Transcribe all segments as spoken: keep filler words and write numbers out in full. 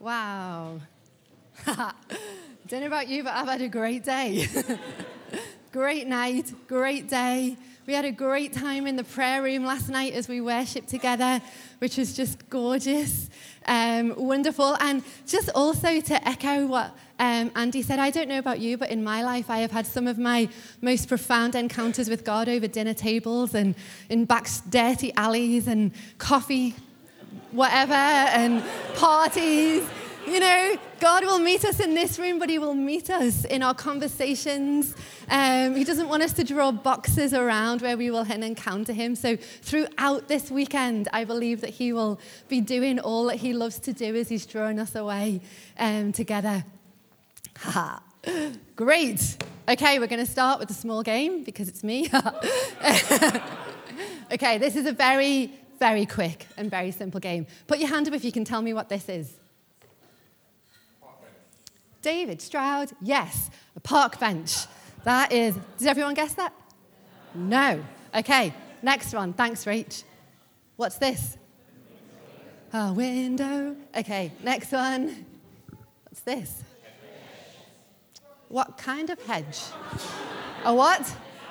Wow. Don't know about you, but I've had a great day. Great night, great day. We had a great time in the prayer room last night as we worshipped together, which was just gorgeous, um, wonderful. And just also to echo what um, Andy said, I don't know about you, but in my life I have had some of my most profound encounters with God over dinner tables and in back dirty alleys and coffee, whatever, and parties. You know, God will meet us in this room, but he will meet us in our conversations. Um, he doesn't want us to draw boxes around where we will encounter him. So throughout this weekend, I believe that he will be doing all that he loves to do as he's drawing us away um, together. Ha! Great. Okay, we're going to start with a small game because it's me. Okay, this is a very, very quick and very simple game. Put your hand up if you can tell me what this is. David Stroud, yes, a park bench. That is, did everyone guess that? No. Okay, next one. Thanks, Rach. What's this? A window. Okay, next one. What's this? What kind of hedge? A what?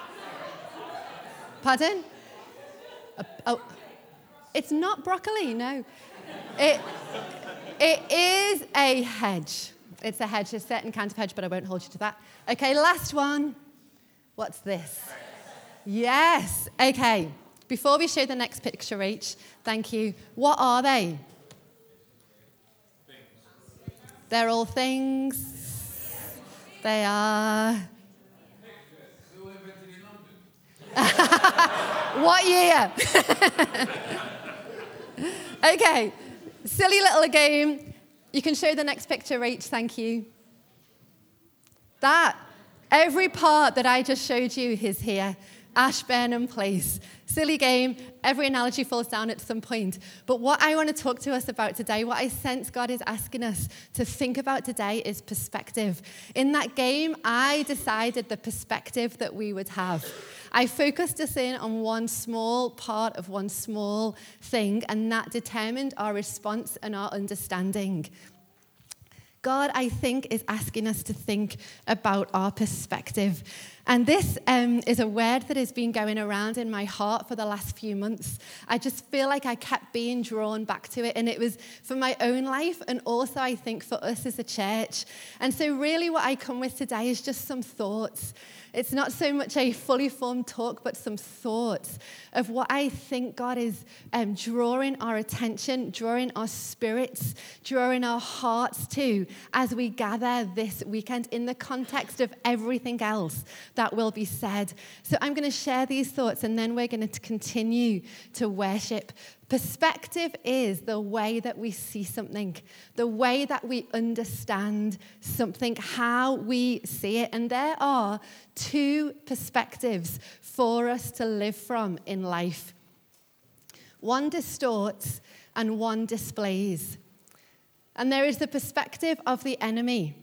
Pardon? A, oh, it's not broccoli, no. It, it is a hedge. It's a hedge, a certain kind of hedge, but I won't hold you to that. Okay, last one. What's this? Yes. Okay. Before we show the next picture, Rach, thank you. What are they? Things. They're all things. They are... What year? Okay. Silly little game. You can show the next picture, Rach, thank you. That, every part that I just showed you is here. Ashburnham Place. Silly game, every analogy falls down at some point. But what I want to talk to us about today, what I sense God is asking us to think about today is perspective. In that game, I decided the perspective that we would have. I focused us in on one small part of one small thing, and that determined our response and our understanding. God, I think, is asking us to think about our perspective. And this um, is a word that has been going around in my heart for the last few months. I just feel like I kept being drawn back to it. And it was for my own life and also, I think, for us as a church. And so really what I come with today is just some thoughts. It's not so much a fully formed talk, but some thoughts of what I think God is um, drawing our attention, drawing our spirits, drawing our hearts to as we gather this weekend in the context of everything else that will be said. So I'm going to share these thoughts and then we're going to continue to worship. Perspective is the way that we see something, the way that we understand something, how we see it. And there are two perspectives for us to live from in life. One distorts and one displays. And there is the perspective of the enemy.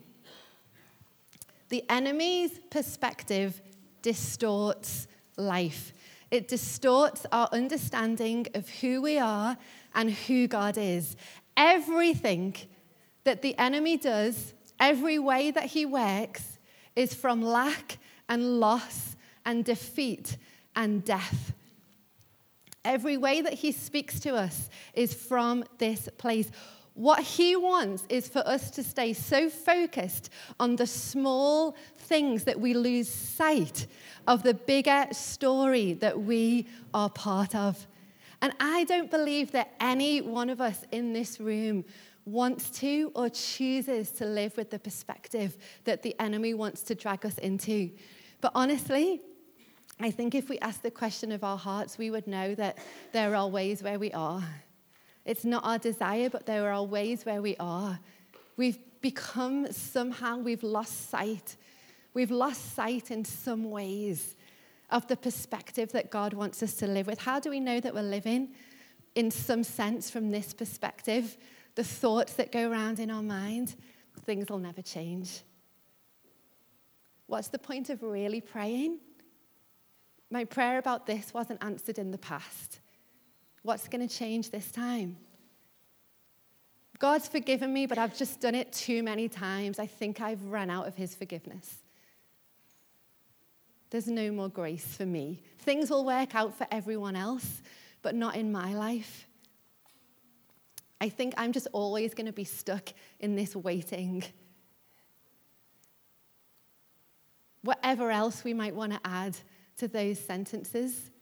The enemy's perspective distorts life. It distorts our understanding of who we are and who God is. Everything that the enemy does, every way that he works, is from lack and loss and defeat and death. Every way that he speaks to us is from this place. What he wants is for us to stay so focused on the small things that we lose sight of the bigger story that we are part of. And I don't believe that any one of us in this room wants to or chooses to live with the perspective that the enemy wants to drag us into. But honestly, I think if we ask the question of our hearts, we would know that there are ways where we are. It's not our desire, but there are ways where we are. We've become somehow, we've lost sight. We've lost sight in some ways of the perspective that God wants us to live with. How do we know that we're living in some sense from this perspective? The thoughts that go around in our mind, things will never change. What's the point of really praying? My prayer about this wasn't answered in the past. What's going to change this time? God's forgiven me, but I've just done it too many times. I think I've run out of his forgiveness. There's no more grace for me. Things will work out for everyone else, but not in my life. I think I'm just always going to be stuck in this waiting. Whatever else we might want to add to those sentences,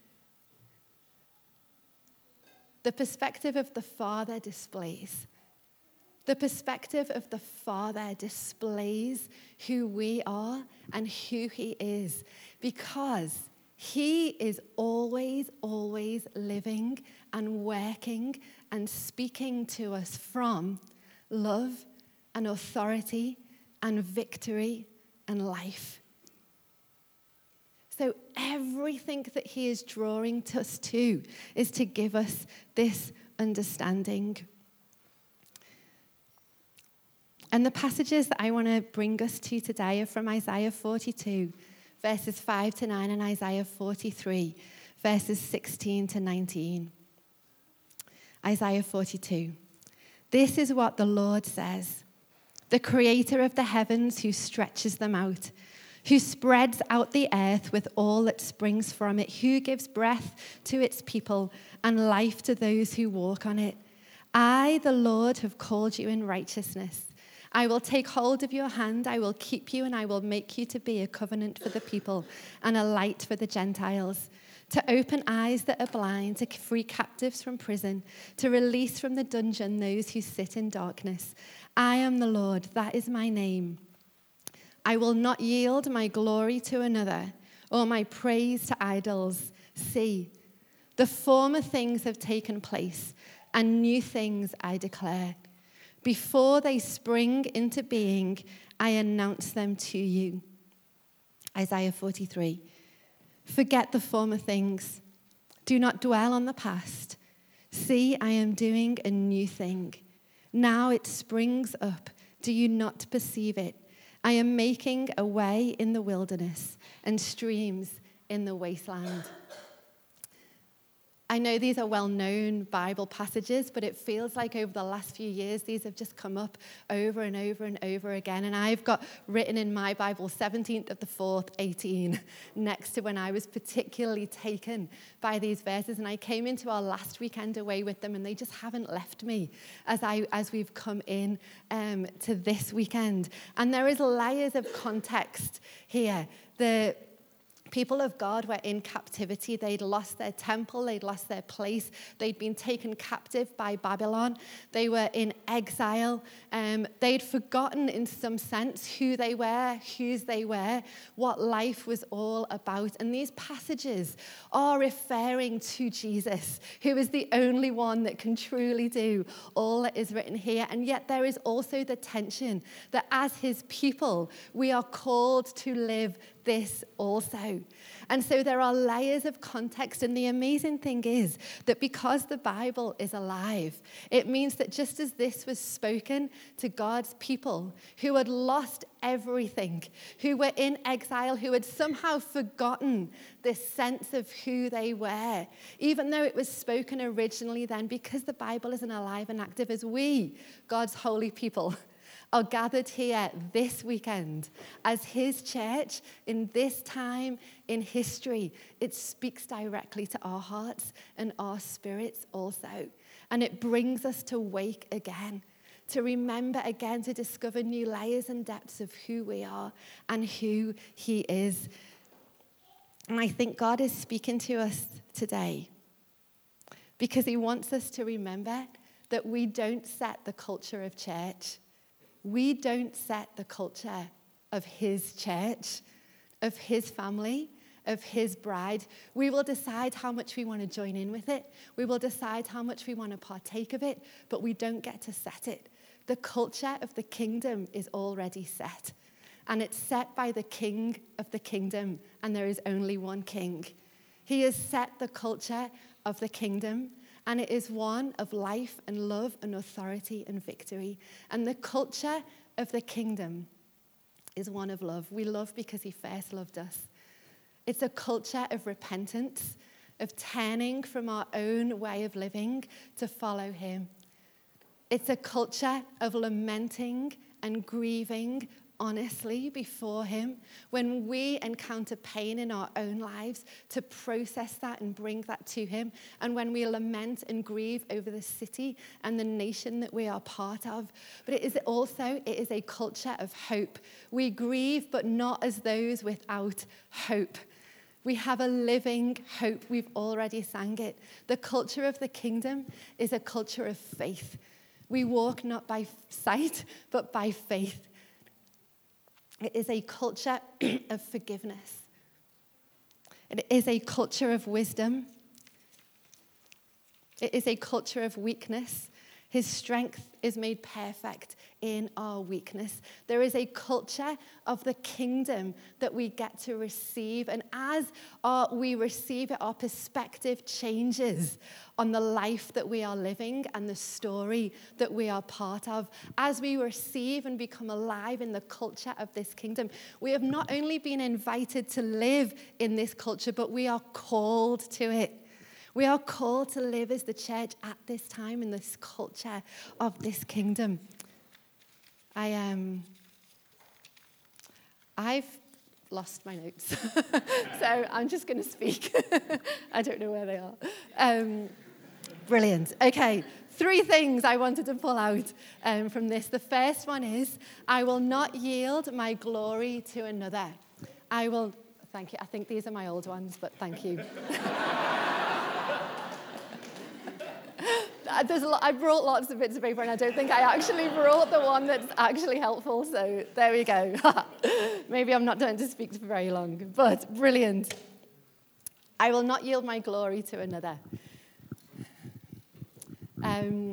the perspective of the Father displays. The perspective of the Father displays who we are and who he is, because he is always, always living and working and speaking to us from love and authority and victory and life. So everything that he is drawing us to is to give us this understanding. And the passages that I want to bring us to today are from Isaiah forty-two, verses five to nine, and Isaiah forty-three, verses sixteen to nineteen. Isaiah forty-two. This is what the Lord says, the creator of the heavens who stretches them out, who spreads out the earth with all that springs from it, who gives breath to its people and life to those who walk on it. I, the Lord, have called you in righteousness. I will take hold of your hand, I will keep you, and I will make you to be a covenant for the people and a light for the Gentiles, to open eyes that are blind, to free captives from prison, to release from the dungeon those who sit in darkness. I am the Lord, that is my name. I will not yield my glory to another or my praise to idols. See, the former things have taken place, and new things I declare. Before they spring into being, I announce them to you. Isaiah forty-three. Forget the former things. Do not dwell on the past. See, I am doing a new thing. Now it springs up. Do you not perceive it? I am making a way in the wilderness and streams in the wasteland. I know these are well-known Bible passages, but it feels like over the last few years, these have just come up over and over and over again. And I've got written in my Bible, seventeenth of the fourth, eighteen, next to when I was particularly taken by these verses. And I came into our last weekend away with them, and they just haven't left me as I as we've come in um, to this weekend. And there is layers of context here. The people of God were in captivity. They'd lost their temple. They'd lost their place. They'd been taken captive by Babylon. They were in exile. Um, they'd forgotten in some sense who they were, whose they were, what life was all about. And these passages are referring to Jesus, who is the only one that can truly do all that is written here. And yet there is also the tension that as his people, we are called to live this also. And so there are layers of context, and the amazing thing is that because the Bible is alive, it means that just as this was spoken to God's people who had lost everything, who were in exile, who had somehow forgotten this sense of who they were, even though it was spoken originally then, because the Bible isn't alive and active, as we, God's holy people, are gathered here this weekend as his church in this time in history. It speaks directly to our hearts and our spirits also. And it brings us to wake again, to remember again, to discover new layers and depths of who we are and who he is. And I think God is speaking to us today because he wants us to remember that we don't set the culture of church. We don't set the culture of his church, of his family, of his bride. We will decide how much we want to join in with it. We will decide how much we want to partake of it, but we don't get to set it. The culture of the kingdom is already set, and it's set by the king of the kingdom, and there is only one king. He has set the culture of the kingdom, and it is one of life and love and authority and victory. And the culture of the kingdom is one of love. We love because he first loved us. It's a culture of repentance, of turning from our own way of living to follow him. It's a culture of lamenting and grieving honestly before him. When we encounter pain in our own lives, to process that and bring that to him. And when we lament and grieve over the city and the nation that we are part of. But it is also, it is a culture of hope. We grieve, but not as those without hope. We have a living hope. We've already sang it. The culture of the kingdom is a culture of faith. We walk not by sight, but by faith. It is a culture of forgiveness. It is a culture of wisdom. It is a culture of weakness. His strength is made perfect in our weakness. There is a culture of the kingdom that we get to receive. And as our, we receive it, our perspective changes on the life that we are living and the story that we are part of. As we receive and become alive in the culture of this kingdom, we have not only been invited to live in this culture, but we are called to it. We are called to live as the church at this time in this culture of this kingdom. I um, I've lost my notes, so I'm just going to speak. I don't know where they are. Um, brilliant. Okay, three things I wanted to pull out um, from this. The first one is, I will not yield my glory to another. I will, thank you. I think these are my old ones, but thank you. There's a lot, I brought lots of bits of paper, and I don't think I actually brought the one that's actually helpful, so there we go. Maybe I'm not going to speak for very long, but brilliant. I will not yield my glory to another. Um,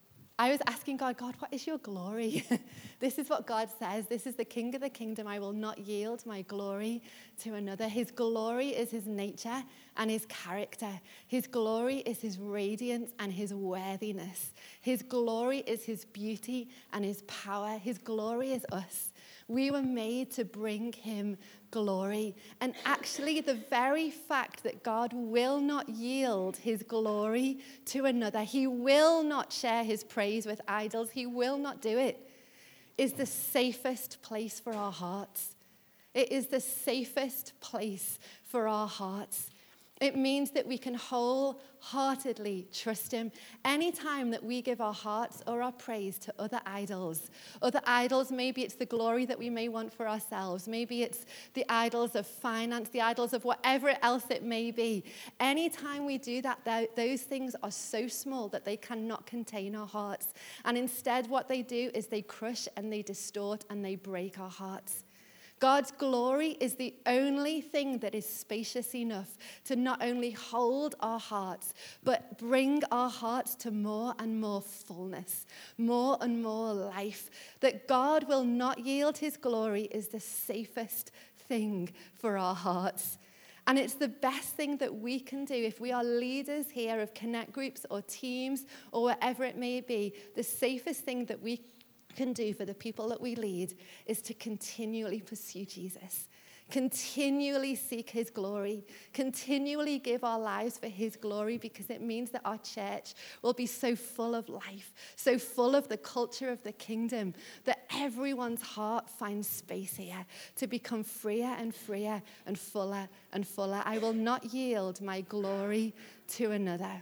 I was asking God, God, what is your glory? This is what God says. This is the King of the kingdom. I will not yield my glory to another. His glory is his nature and his character. His glory is his radiance and his worthiness. His glory is his beauty and his power. His glory is us. We were made to bring him glory. And actually, the very fact that God will not yield his glory to another, he will not share his praise with idols, he will not do it, is the safest place for our hearts. It is the safest place for our hearts. It means that we can wholeheartedly trust him. Anytime that we give our hearts or our praise to other idols, other idols, maybe it's the glory that we may want for ourselves, maybe it's the idols of finance, the idols of whatever else it may be. Anytime we do that, those things are so small that they cannot contain our hearts. And instead, what they do is they crush and they distort and they break our hearts. God's glory is the only thing that is spacious enough to not only hold our hearts, but bring our hearts to more and more fullness, more and more life. That God will not yield his glory is the safest thing for our hearts. And it's the best thing that we can do if we are leaders here of connect groups or teams or whatever it may be. The safest thing that we can do for the people that we lead is to continually pursue Jesus, continually seek his glory, continually give our lives for his glory, because it means that our church will be so full of life, so full of the culture of the kingdom, that everyone's heart finds space here to become freer and freer and fuller and fuller. I will not yield my glory to another.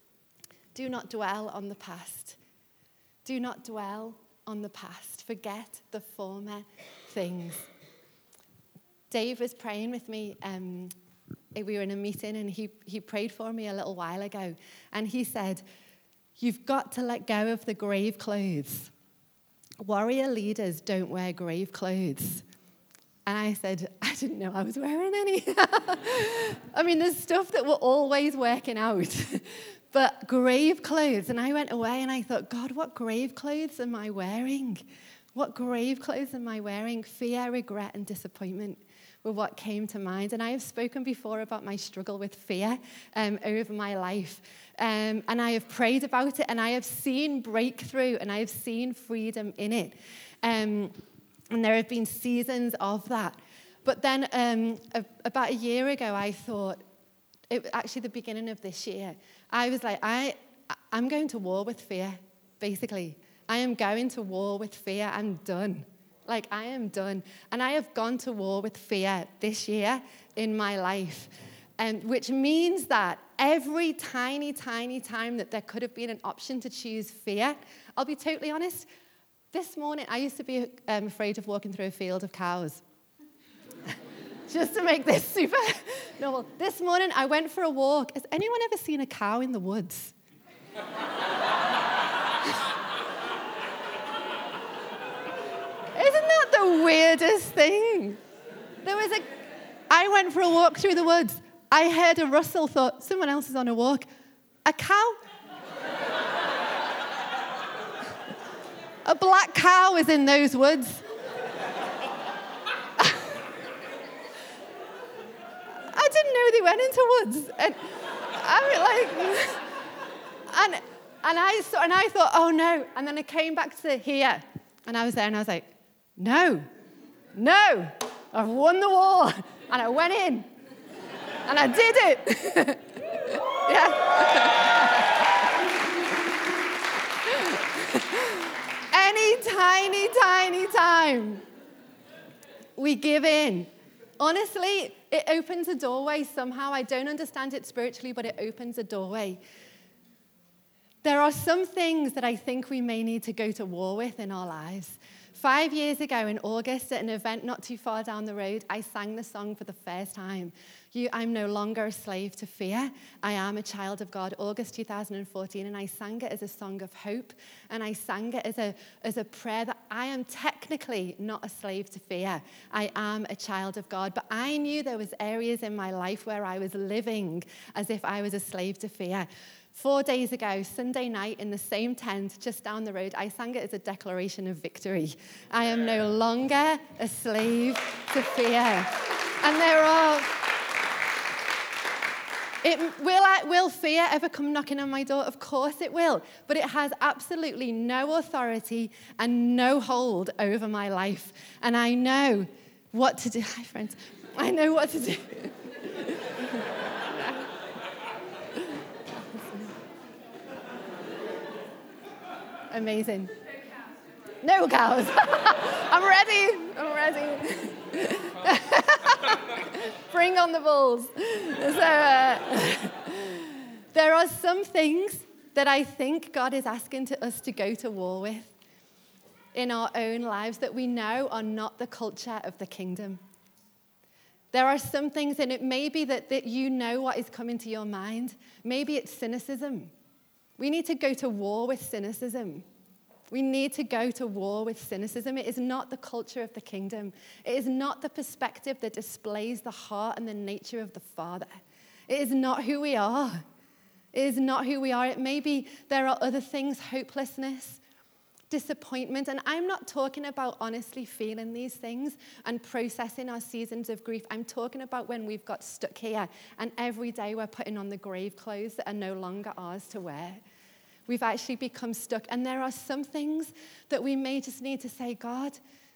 Do not dwell on the past. Do not dwell on the past. Forget the former things. Dave was praying with me. Um, we were in a meeting, and he, he prayed for me a little while ago. And he said, you've got to let go of the grave clothes. Warrior leaders don't wear grave clothes. And I said, I didn't know I was wearing any. I mean, there's stuff that we're always working out. But grave clothes, and I went away and I thought, God, what grave clothes am I wearing? What grave clothes am I wearing? Fear, regret, and disappointment were what came to mind. And I have spoken before about my struggle with fear um, over my life. Um, and I have prayed about it, and I have seen breakthrough, and I have seen freedom in it. Um, and there have been seasons of that. But then um, a, about a year ago, I thought, it was actually the beginning of this year, I was like, I, I'm going to war with fear. basically. I am going to war with fear. I'm done. Like, I am done. And I have gone to war with fear this year in my life, and which means that every tiny, tiny time that there could have been an option to choose fear, I'll be totally honest, this morning I used to be um, afraid of walking through a field of cows. Just to make this super normal. This morning I went for a walk. Has anyone ever seen a cow in the woods? Isn't that the weirdest thing? There was a, I went for a walk through the woods. I heard a rustle, thought, someone else is on a walk. A cow? A black cow was in those woods. I didn't know they went into woods. And I mean, like, and, and, I saw, and I thought, oh no. And then I came back to here, and I was there, and I was like, no, no, I've won the war. And I went in, and I did it. Yeah. Any tiny, tiny time we give in. Honestly, it opens a doorway somehow. I don't understand it spiritually, but it opens a doorway. There are some things that I think we may need to go to war with in our lives. Five years ago in August, at an event not too far down the road, I sang the song for the first time. You, I'm no longer a slave to fear. I am a child of God, August two thousand fourteen, and I sang it as a song of hope, and I sang it as a, as a prayer that I am technically not a slave to fear. I am a child of God, but I knew there was areas in my life where I was living as if I was a slave to fear. Four days ago, Sunday night, in the same tent just down the road, I sang it as a declaration of victory. I am no longer a slave to fear. And there are... It, will, I, will fear ever come knocking on my door? Of course it will. But it has absolutely no authority and no hold over my life. And I know what to do. Hi, friends. I know what to do. Amazing. No cows. I'm ready. I'm ready. Bring on the bulls. So, uh, there are some things that I think God is asking to us to go to war with in our own lives that we know are not the culture of the kingdom. There are some things, and it may be that, that you know what is coming to your mind. Maybe it's cynicism. We need to go to war with cynicism. We need to go to war with cynicism. It is not the culture of the kingdom. It is not the perspective that displays the heart and the nature of the Father. It is not who we are. It is not who we are. It may be there are other things, hopelessness, disappointment. And I'm not talking about honestly feeling these things and processing our seasons of grief. I'm talking about when we've got stuck here and every day we're putting on the grave clothes that are no longer ours to wear. We've actually become stuck. And there are some things that we may just need to say, God,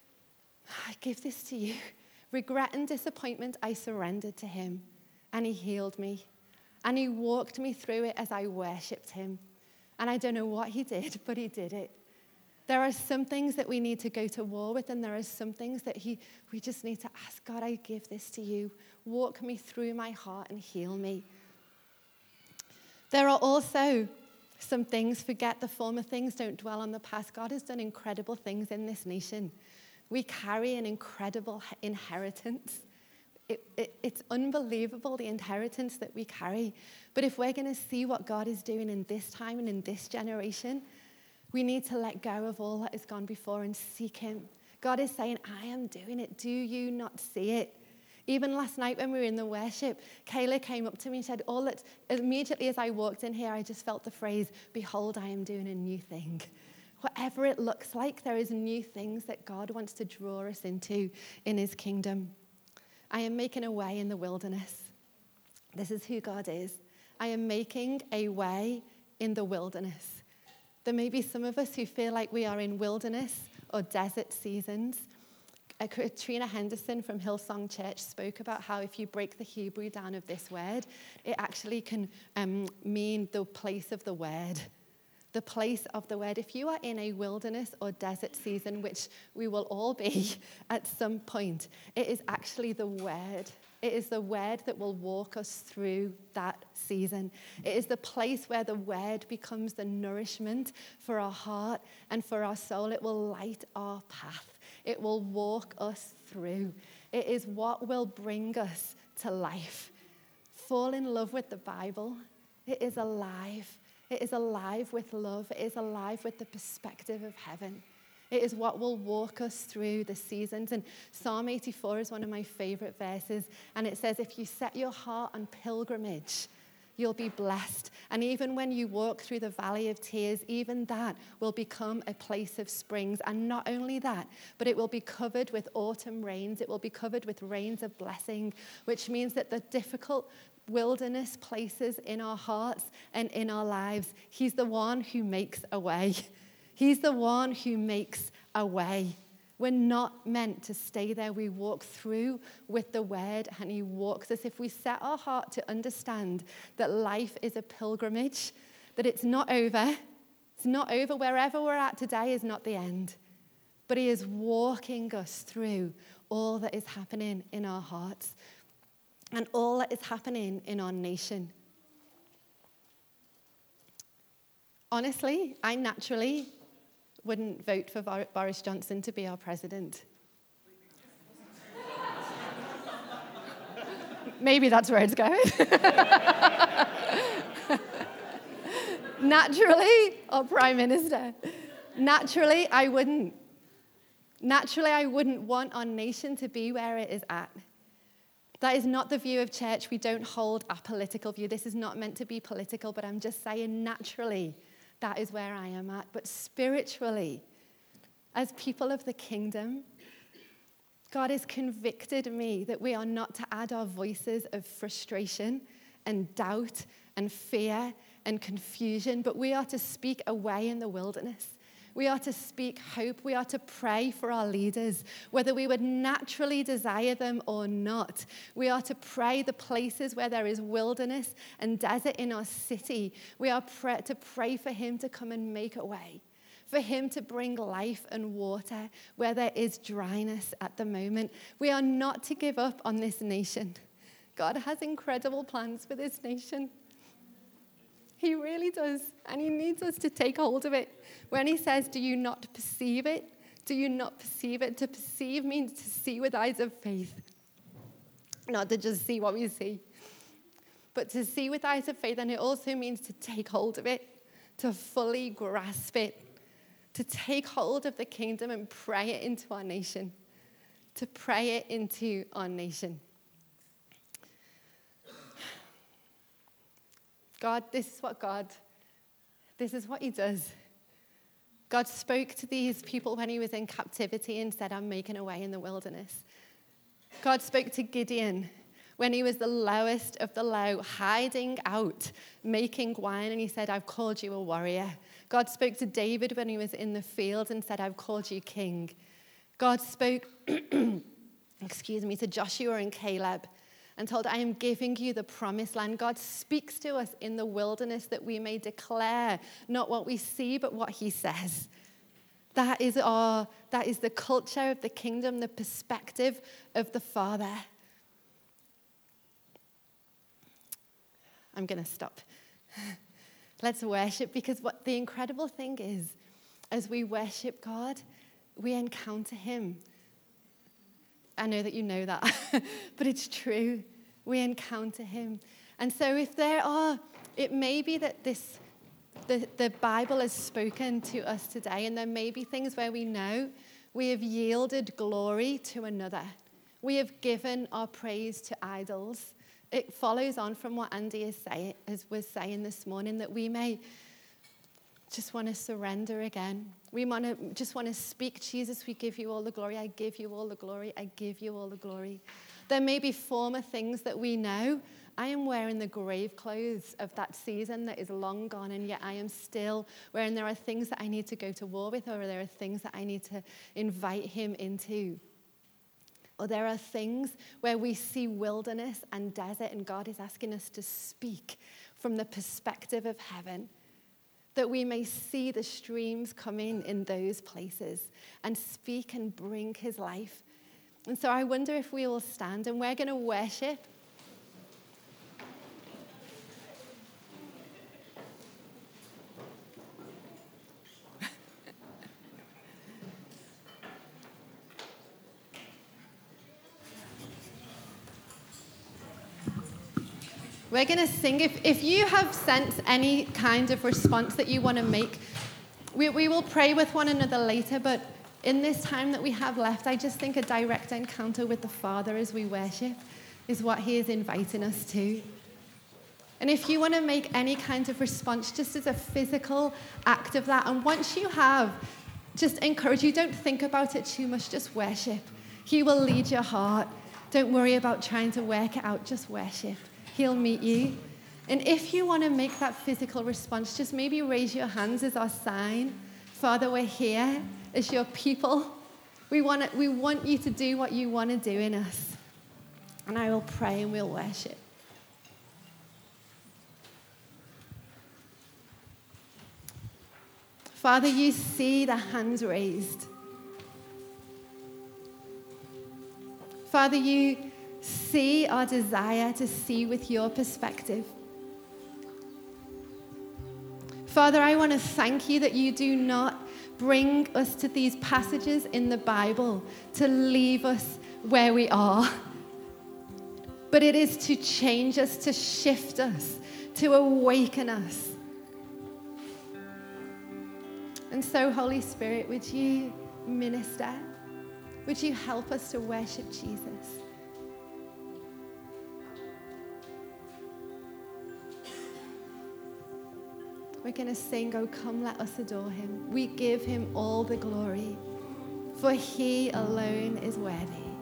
I give this to you. Regret and disappointment, I surrendered to him. And he healed me. And he walked me through it as I worshipped him. And I don't know what he did, but he did it. There are some things that we need to go to war with, and there are some things that he, we just need to ask, God, I give this to you. Walk me through my heart and heal me. There are also some things, forget the former things, don't dwell on the past. God has done incredible things in this nation. We carry an incredible inheritance. It, it, it's unbelievable, the inheritance that we carry. But if we're going to see what God is doing in this time and in this generation, we need to let go of all that has gone before and seek him. God is saying, I am doing it. Do you not see it? Even last night when we were in the worship, Kayla came up to me and said, all that, immediately as I walked in here, I just felt the phrase, behold, I am doing a new thing. Whatever it looks like, there is new things that God wants to draw us into in his kingdom. I am making a way in the wilderness. This is who God is. I am making a way in the wilderness. There may be some of us who feel like we are in wilderness or desert seasons. Katrina Henderson from Hillsong Church spoke about how if you break the Hebrew down of this word, it actually can um, mean the place of the word. the place of the word. If you are in a wilderness or desert season, which we will all be at some point, it is actually the word. It is the word that will walk us through that season. It is the place where the word becomes the nourishment for our heart and for our soul. It will light our path. It will walk us through. It is what will bring us to life. Fall in love with the Bible. It is alive. It is alive with love. It is alive with the perspective of heaven. It is what will walk us through the seasons. And Psalm eighty-four is one of my favorite verses. And it says, if you set your heart on pilgrimage, you'll be blessed. And even when you walk through the valley of tears, even that will become a place of springs. And not only that, but it will be covered with autumn rains. It will be covered with rains of blessing, which means that the difficult wilderness places in our hearts and in our lives, he's the one who makes a way. He's the one who makes a way. We're not meant to stay there. We walk through with the word, and he walks us. If we set our heart to understand that life is a pilgrimage, that it's not over, it's not over. Wherever we're at today is not the end. But he is walking us through all that is happening in our hearts and all that is happening in our nation. Honestly, I naturally wouldn't vote for Boris Johnson to be our president. Maybe that's where it's going. Naturally, or prime minister. Naturally, I wouldn't. Naturally, I wouldn't want our nation to be where it is at. That is not the view of church. We don't hold a political view. This is not meant to be political, but I'm just saying naturally, that is where I am at. But spiritually, as people of the kingdom, God has convicted me that we are not to add our voices of frustration and doubt and fear and confusion, but we are to speak away in the wilderness. We are to speak hope. We are to pray for our leaders, whether we would naturally desire them or not. We are to pray the places where there is wilderness and desert in our city. We are pray- to pray for him to come and make a way, for him to bring life and water where there is dryness at the moment. We are not to give up on this nation. God has incredible plans for this nation. He really does, and he needs us to take hold of it. When he says, do you not perceive it? Do you not perceive it? To perceive means to see with eyes of faith, not to just see what we see, but to see with eyes of faith, and it also means to take hold of it, to fully grasp it, to take hold of the kingdom and pray it into our nation, to pray it into our nation. God, this is what God, this is what he does. God spoke to these people when he was in captivity and said, I'm making a way in the wilderness. God spoke to Gideon when he was the lowest of the low, hiding out, making wine, and he said, I've called you a warrior. God spoke to David when he was in the field and said, I've called you king. God spoke, excuse me, to Joshua and Caleb and told, I am giving you the promised land. God speaks to us in the wilderness that we may declare not what we see, but what he says. That is our, that is the culture of the kingdom, the perspective of the Father. I'm going to stop. Let's worship, because what the incredible thing is, as we worship God, we encounter him. I know that you know that, but it's true. We encounter him. And so if there are, it may be that this, the, the Bible has spoken to us today, and there may be things where we know we have yielded glory to another. We have given our praise to idols. It follows on from what Andy is saying, as was saying this morning, that we may just want to surrender again. We want to just want to speak, Jesus, we give you all the glory. I give you all the glory. I give you all the glory. There may be former things that we know. I am wearing the grave clothes of that season that is long gone, and yet I am still wearing. There are things that I need to go to war with, or there are things that I need to invite him into. Or there are things where we see wilderness and desert, and God is asking us to speak from the perspective of heaven. that we may see the streams coming in those places and speak and bring his life. And so I wonder if we all stand and we're going to worship. We're going to sing. If, if you have sensed any kind of response that you want to make, we, we will pray with one another later, but in this time that we have left, I just think a direct encounter with the Father as we worship is what he is inviting us to. And if you want to make any kind of response, just as a physical act of that, and once you have, just encourage you, don't think about it too much, just worship. He will lead your heart. Don't worry about trying to work it out, just worship. He'll meet you. And if you want to make that physical response, just maybe raise your hands as our sign. Father, we're here as your people. We want to, we want you to do what you want to do in us. And I will pray and we'll worship. Father, you see the hands raised. Father, you see our desire to see with your perspective. Father, I want to thank you that you do not bring us to these passages in the Bible to leave us where we are, but it is to change us, to shift us, to awaken us. And so, Holy Spirit, would you minister? Would you help us to worship Jesus? We're going to sing, "Oh, come, let us adore him." We give him all the glory, for he alone is worthy.